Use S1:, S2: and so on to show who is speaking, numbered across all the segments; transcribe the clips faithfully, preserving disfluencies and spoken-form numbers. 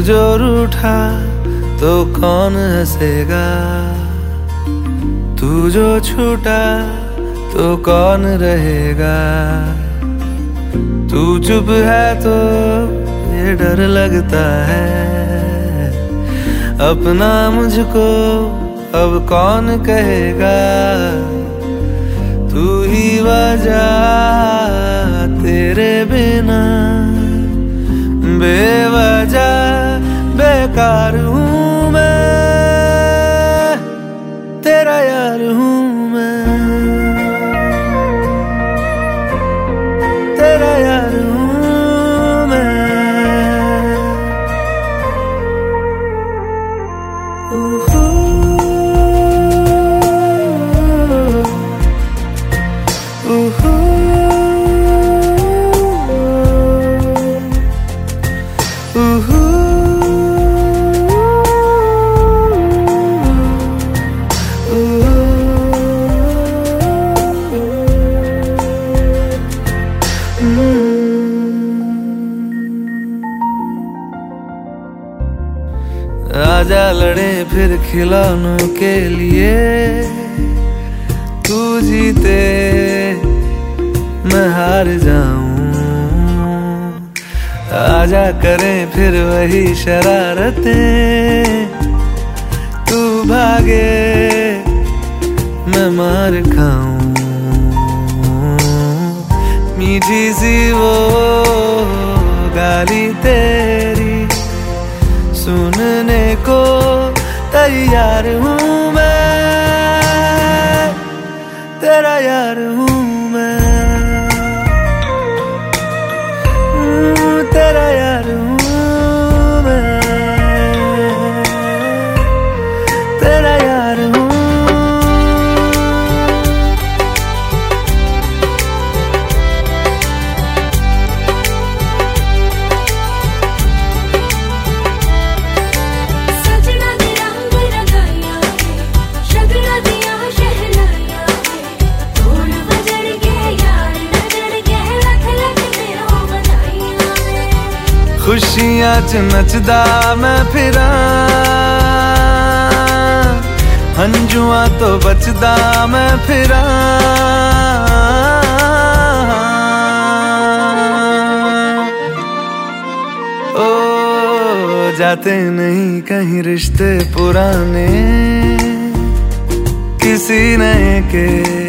S1: जो रूठा तो कौन हंसेगा, तू जो छूटा तो कौन रहेगा। तू चुप है तो ये डर लगता है, अपना मुझको अब कौन कहेगा। तू ही वजह, तेरे बिना बेवजह बेकार हूँ मैं, तेरा यार हूँ मैं, तेरा यार हूँ मैं। आजा लड़े फिर खिलौनों के लिए, तू जीते मैं हार जाऊं। आजा करें फिर वही शरारतें, तू भागे मैं मार खाऊं। मीठी सी वो गाली तेरी सुनने को तैयार हूँ मैं, तेरा यार हूँ मैं, तेरा यार हूँ मैं, तेरा यार हूँ। खुशियां च नचदा मैं फिरा, हंजुआ तो बचदा मैं फिरा। ओ जाते नहीं कहीं रिश्ते पुराने, किसी नए के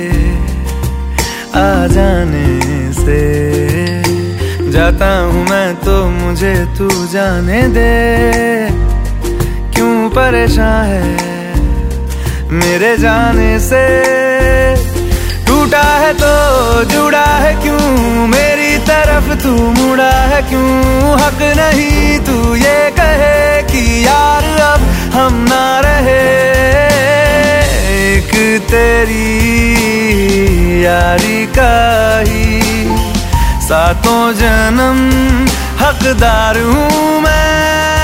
S1: आ जाने से। जाता हूँ मैं तो मुझे तू जाने दे, क्यों परेशान है मेरे जाने से। टूटा है तो जुड़ा है क्यों, मेरी तरफ तू मुड़ा है क्यों। हक नहीं तू ये कहे कि यार अब हम ना रहे, एक तेरी यारी का ही सातों जन्म हकदार हूँ मैं।